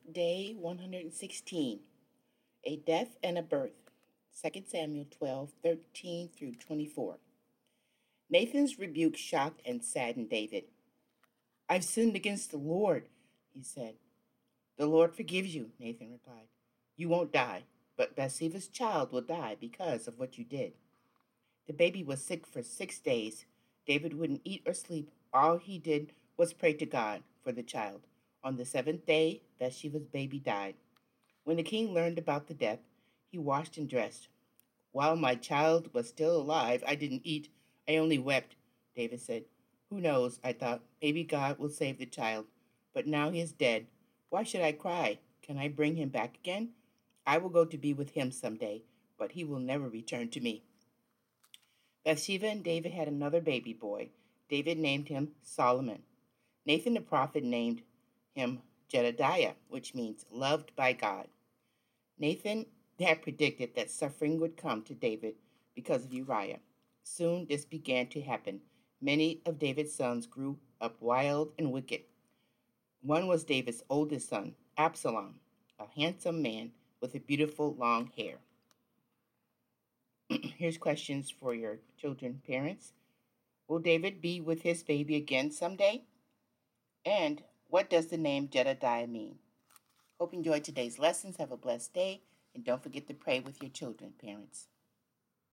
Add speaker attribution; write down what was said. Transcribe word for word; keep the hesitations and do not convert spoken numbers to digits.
Speaker 1: Day one hundred sixteen, A Death and a Birth. Second Samuel twelve thirteen through twenty-four. Nathan's rebuke shocked and saddened David. I've sinned against the Lord, he said. The Lord forgives you, Nathan replied. You won't die, but Bathsheba's child will die because of what you did. The baby was sick for six days. David wouldn't eat or sleep. All he did was pray to God for the child. On the seventh day, Bathsheba's baby died. When the king learned about the death, he washed and dressed. While my child was still alive, I didn't eat. I only wept, David said. Who knows, I thought. Maybe God will save the child. But now he is dead. Why should I cry? Can I bring him back again? I will go to be with him someday, but he will never return to me. Bathsheba and David had another baby boy. David named him Solomon. Nathan the prophet named him Jedediah, which means loved by God. Nathan had predicted that suffering would come to David because of Uriah. Soon this began to happen. Many of David's sons grew up wild and wicked. One was David's oldest son, Absalom, a handsome man with a beautiful long hair. Here's questions for your children, parents. Will David be with his baby again someday? And what does the name Jedediah mean? Hope you enjoyed today's lessons. Have a blessed day. And don't forget to pray with your children, parents.